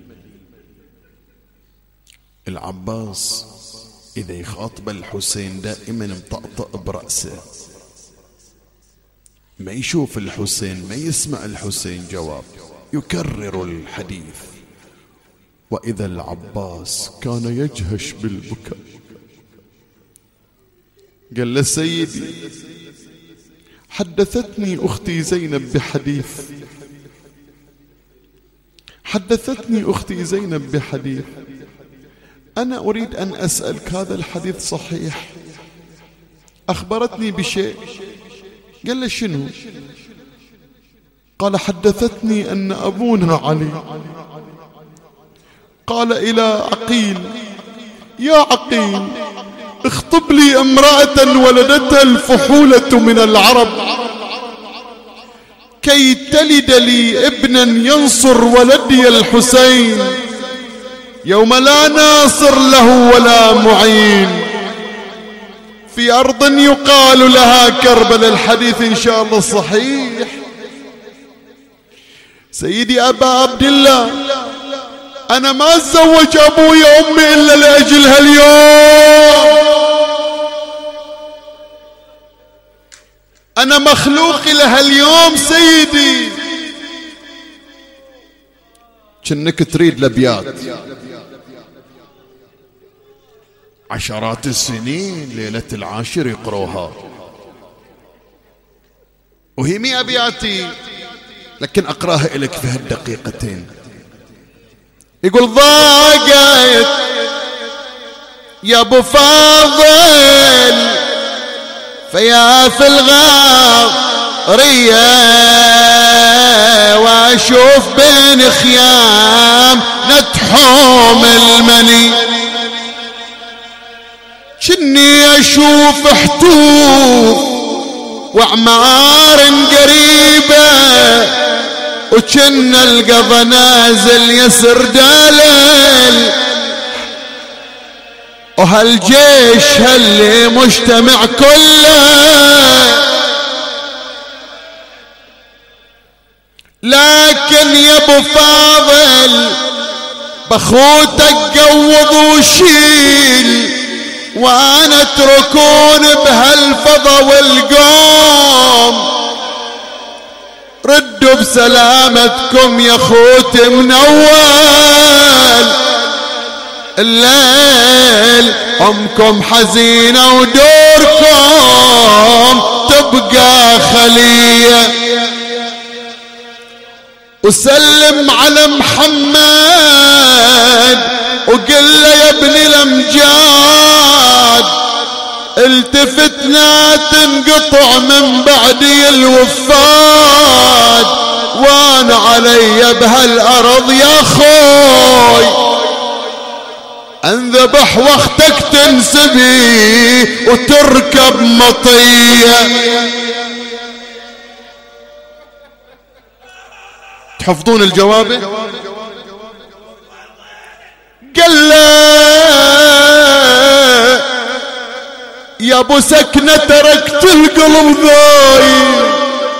العباس إذا يخاطب الحسين دائما مطأطأ برأسه، ما يشوف الحسين، ما يسمع الحسين جواب، يكرر الحديث. وإذا العباس كان يجهش بالبكاء، قال له سيدي حدثتني أختي زينب بحديث، حدثتني أختي زينب بحديث، أنا أريد أن أسألك هذا الحديث صحيح؟ أخبرتني بشيء. قال له شنو؟ قال حدثتني أن أبونا علي قال إلى عقيل: يا عقيل اخطب لي امرأة ولدتها الفحولة من العرب كي تلد لي ابنا ينصر ولدي الحسين يوم لا ناصر له ولا معين في أرض يقال لها كربلاء. الحديث إن شاء الله صحيح. سيدي أبا عبد الله، أنا ما أتزوج أبوي أمي إلا لأجل هاليوم، أنا مخلوق لهاليوم سيدي. كأنك تريد لبيات عشرات السنين ليلة العاشر يقروها، وهي 100 أبياتي، لكن أقراها لك في هالدقيقتين. يقول: ضاقت يا ابو فاضل فيا في الغارية واشوف بين خيام نتحوم المني، شني اشوف حتوف وعمار قريبة وكن القضا نازل يسر دلل، وهالجيش هاللي مجتمع كله، لكن يا ابو فاضل بخوتك قوض وشيل وانا اتركون بهالفضا والقوم، ردوا بسلامتكم يا خوتي من اول الليل، امكم حزينة ودوركم تبقى خلية، وسلم على محمد وقل له يا ابن الامجاد التفتنا تنقطع من بعدي الوفاد، وانا علي بهالارض يا خوي انذبح واختك تنسبي وتركب مطية. تحفظون الجواب؟ قال له يا ابو سكنة تركت القلب ضايع،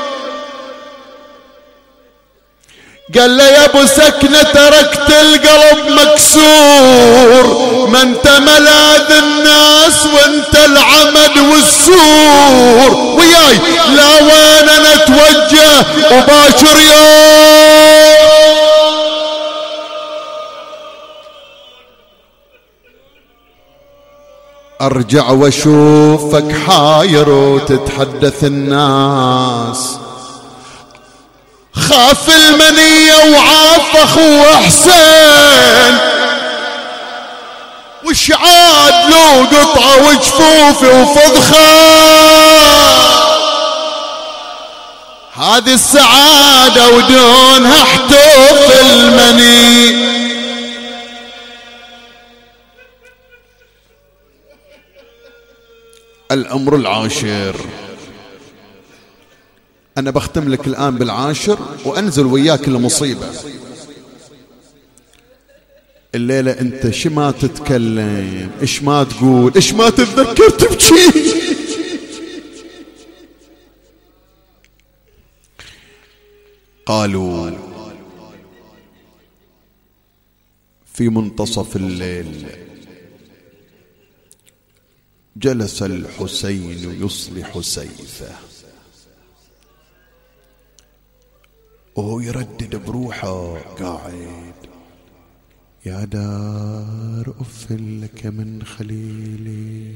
قال له يا ابو سكنة تركت القلب مكسور، ما انت ملاذ الناس وانت العمد والسور، وياي لا وين انا اتوجه وباشر يوم ارجع واشوفك حاير وتتحدث الناس، خاف المنية وعاف اخوه حسين، وش عاد لو قطعة وجفوفي وفضخة، هذه السعادة ودونها حتوف المني. الأمر العاشر. أنا بختم لك الآن بالعاشر وأنزل وياك المصيبة. الليلة أنت إيش ما تتكلم، إيش ما تقول، إيش ما تتذكر، تبكي. قالوا في منتصف الليل جلس الحسين يصلح سيفه وهو يردد بروحه قاعد: يا دار أف لك من خليلي.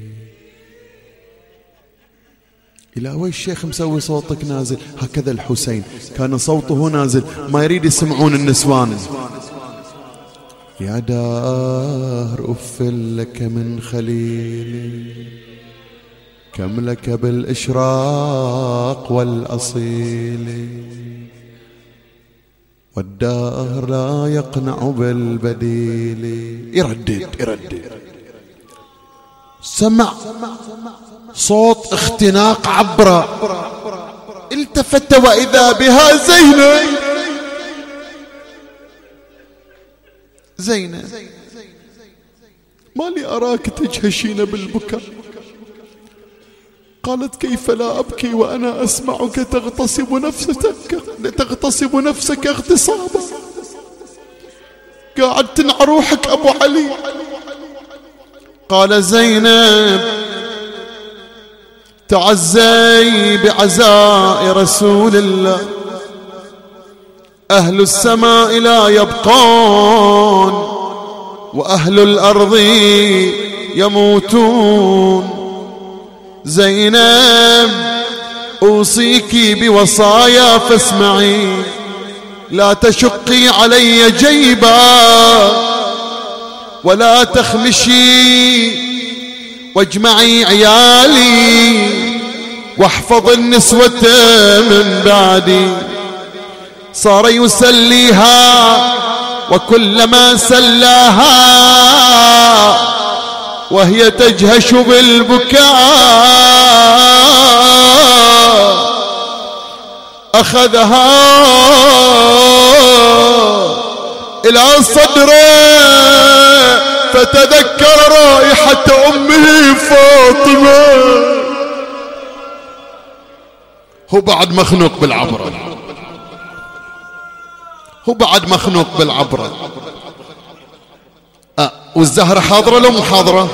إلى وين الشيخ مسوي صوتك نازل؟ هكذا الحسين كان صوته نازل، ما يريد يسمعون النسوان. يا دار أف لك من خليلي، كم لك بالإشراق والأصيل، والدهر لا يقنع بالبديل. يردد سمع صوت اختناق عبره، التفت وإذا بها زينب. ما لي أراك تجهشين بالبكاء؟ قالت: كيف لا أبكي وأنا أسمعك تغتصب نفسك اغتصابا، قاعد تنع روحك أبو علي. قال: زينب تعزي بعزاء رسول الله، أهل السماء لا يبقون وأهل الأرض يموتون. زينب أوصيك بوصايا فاسمعي، لا تشقي علي جيبا ولا تخمشي، واجمعي عيالي واحفظ النسوة من بعدي. صار يسليها وكلما سلاها وهي تجهش بالبكاء أخذها إلى صدره فتذكر رائحة أمه فاطمة. هو بعد مخنوق بالعبرة، هو بعد مخنوق بالعبرة. والزهرة حاضرة لو محاضرة؟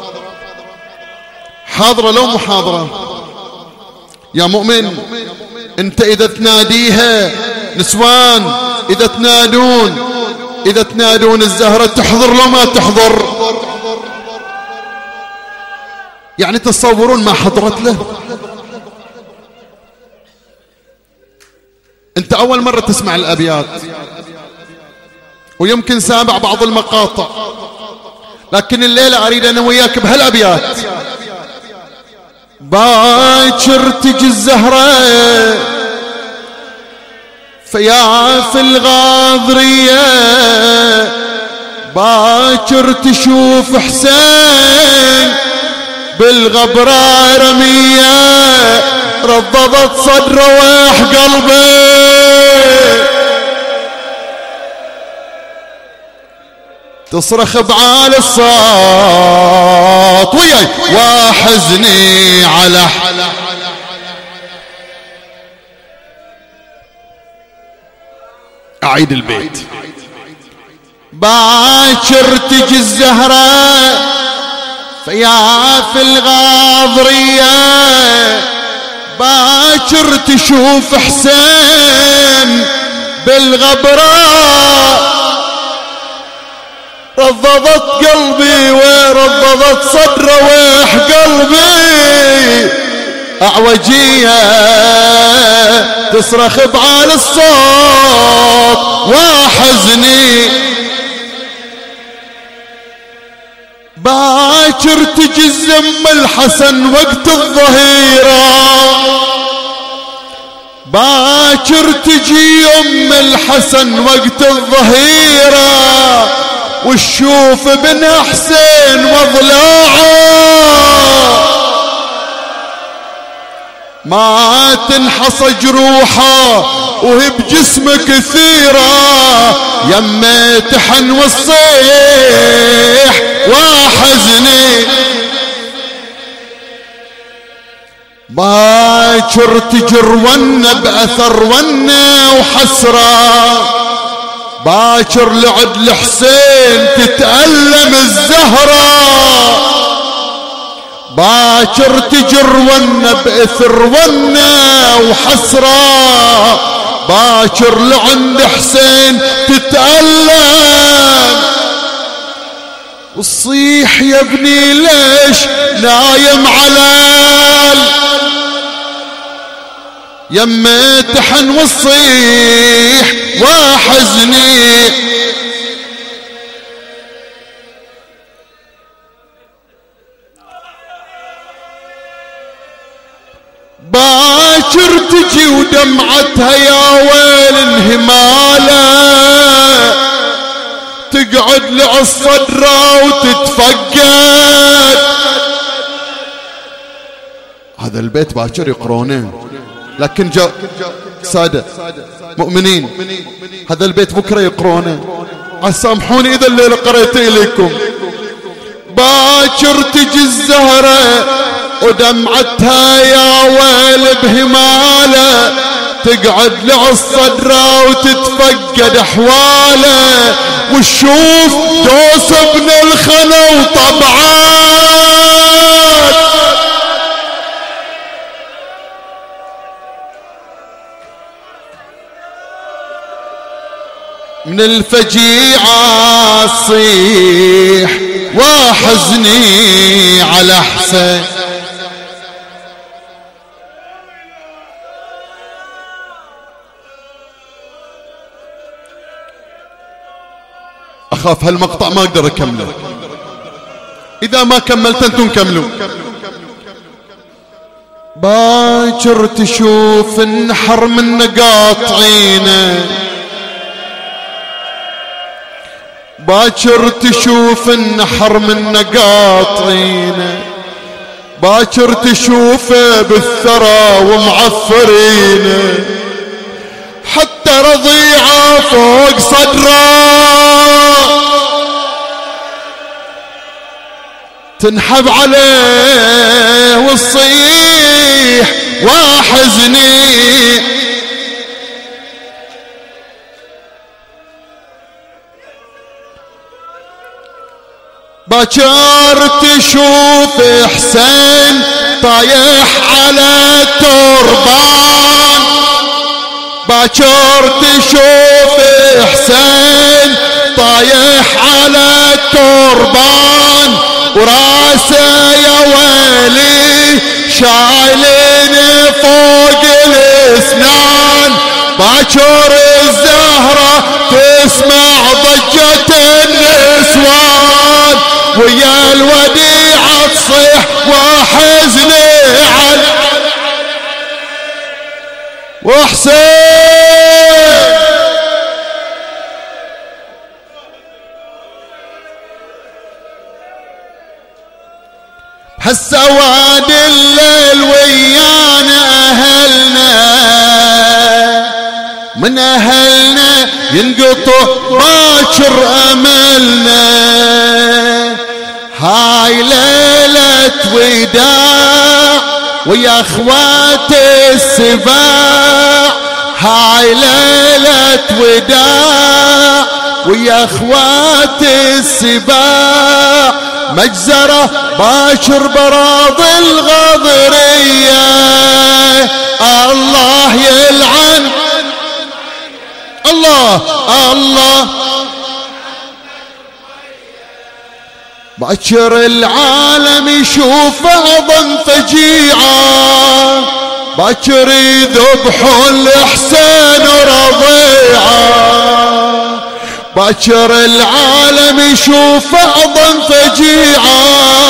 حاضرة لو محاضرة؟ يا مؤمن انت اذا تناديها نسوان، اذا تنادون الزهرة تحضر لو ما تحضر؟ يعني تصورون ما حضرت له؟ انت اول مرة تسمع الابيات ويمكن سامع بعض المقاطع، لكن الليلة اريد انا وياك بهالابيات. باكر تجي الزهرة فيا في الغاضرية، باكر تشوف حسين بالغبرة رمية، رضضت صدره ويح قلبي، تصرخ بعالي الصوت وياي وحزني على أعيد البيت. باكر تجي الزهرة فيا في الغاضرية، باكر تشوف حسين بالغبرة، رضضت قلبي ورضضت صدره ويح قلبي، أعوجية تصرخ بعالي الصوت وحزني. باكر تجي الزم الحسن وقت الظهيرة، باكر تجي أم الحسن وقت الظهيرة، وتشوف بن حسين وضلاعه ما تنحصى جروحه وهي بجسمه كثيرة، يمه تحن والصيح وحزني باكر تجر ونه بأثر ونه وحسرة، باكر لعد الحسين تتألم الزهرة، باكر تجر ونه بأثر ونه وحسرة، باكر لعند حسين تتألم وتصيح يا ابني ليش نايم على يمه تحن والصيح وحزني. باكر تجي ودمعتها يا ويل انهماله، تقعد لعالصدرة وتتفقد. هذا البيت باكر يقرونه، لكن جاء سادة مؤمنين هذا البيت بكرة يقرونه، سامحوني إذا الليلة قريت إليكم. باكر تجي الزهرة ودمعتها يا ويل بهماله، تقعد لعالصدرة وتتفقد أحواله، وتشوف دوس ابن الخنا وطبعات من الفجيعة صيح وحزني على حسين. أخاف هالمقطع ما أقدر أكمله، إذا ما كملت أنتم كملوا. باكر تشوف النحر من قاطعينه، باكر تشوف النحر من قاطعينه، باكر تشوفه بالثرى ومعفرينه، حتى رضيعه فوق صدره تنحب عليه والصيح وحزني. باكر تشوف حسين طايح على تربان، باكر تشوف حسين طايح على تربان، وراسه يا ويلي شايلين فوق الاسنان. باكر الزهرة تسمع ضجة النسوان، ويا الوديعة تصيح وحزني على وحسين. هالسواد الليل ويانا أهلنا، من أهلنا ينقطع باكر أملنا، هاي ليلة وداع ويا أخوات السباع، هاي ليلة وداع ويا أخوات السباع، مجزرة باكر براض الغضرية، الله يلعن الله الله. باكر العالم يشوف أعظم فجيعة، باكر يذبحوا الحسين ورضيعة، باكر العالم يشوف أعظم فجيعة،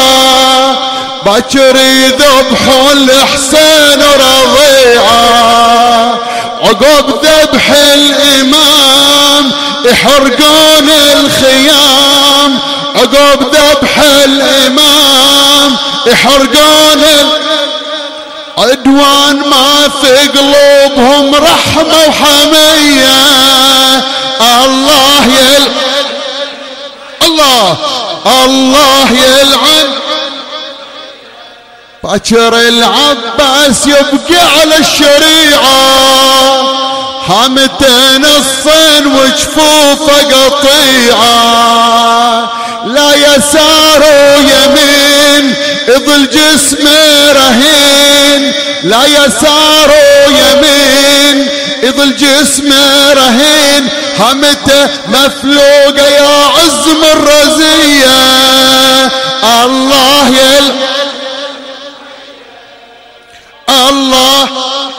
باكر يذبحوا الحسين ورضيعة، عقب ذبح الإمام يحرقون الخيام، عقب ذبح الإمام يحرقون عدوان ما في قلوبهم رحمة وحمية. الله يلعن باكر العباس يبقى على الشريعة، هامتين الصين وجفوفه قطيعة، لا يسار ويمين يظل جسمه رهين، لا يسار ويمين يظل جسمه رهين، همته مفلوقة يا عزم الرزية. الله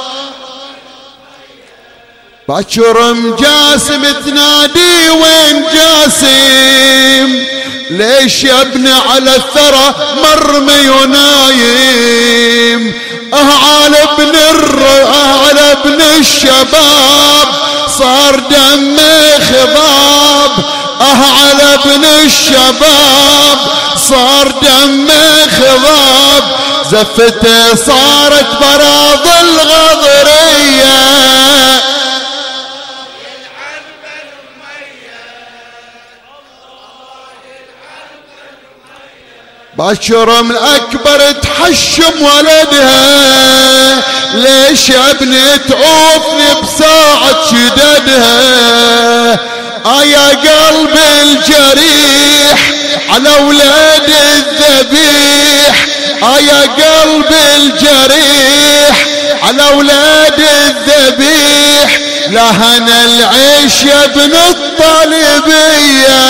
باكر مجاسم تنادي وين جاسم، ليش يا ابني على الثرى مرمي ونايم، على ابن الشباب صار دمي خضاب، على ابن الشباب صار دمي خضاب، زفته صارت براض الغضرية. باكر من اكبر تحشم ولدها، ليش يا ابني تعوفني بساعة شددها، يا قلبي الجريح على ولاد الذبيح، يا قلبي الجريح على ولاد الذبيح، لهنا العيش يا ابن الطالبية.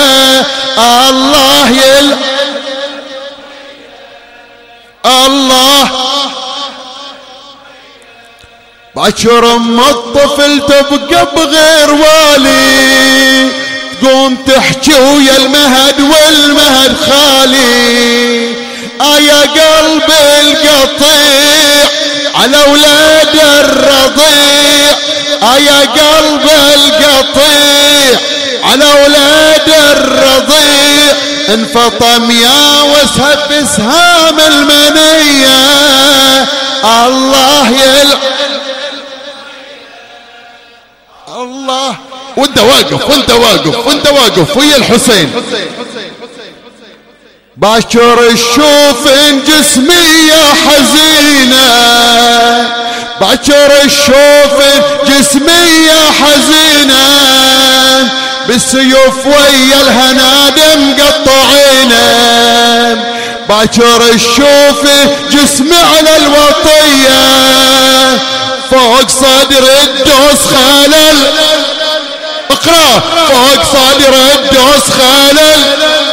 الله باكر الطفل تبقى بغير والي، تقوم تحكي ويا المهد والمهد خالي، يا قلبي القطيع على اولاد الرضيع، يا قلبي القطيع على اولاد الرضيع، انفطم يا وسهب بسهام المنية. الله وانت واقف ويا الحسين، باكر الشوف جسمي يا حزينة، باكر الشوف جسمي يا حزينة، بالسيوف ويا الهنادم قطعينا، باكر الشوف جسمي على الوطية، فوق صدر الدوس خلل، اقرأ فوق صدر الدوس خلل،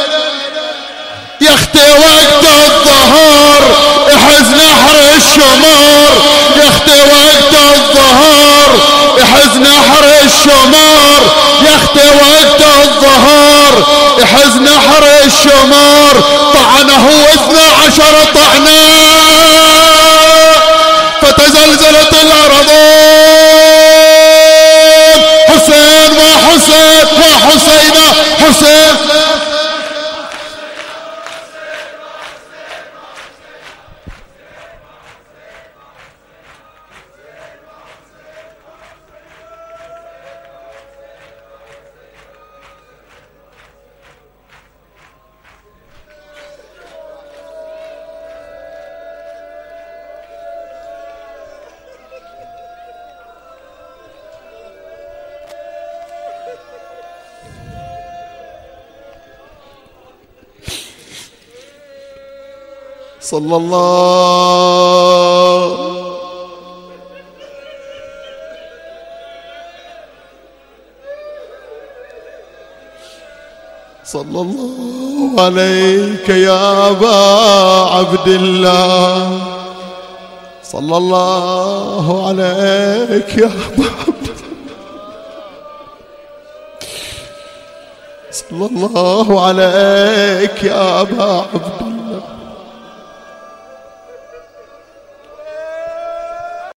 يا اختي وقت الظهر احز نحر الشمار، يا اختي وقت الظهر احز نحر الشمار، يا اختي وقت الظهر احز نحر الشمار، طعنه 12 طعنه فتزلزلت الارضون، حسين وحسينه حسين صلى الله عليك يا أبا عبد الله، صلى الله عليك يا أبا عبد الله، صلى الله عليك يا أبا عبد الله.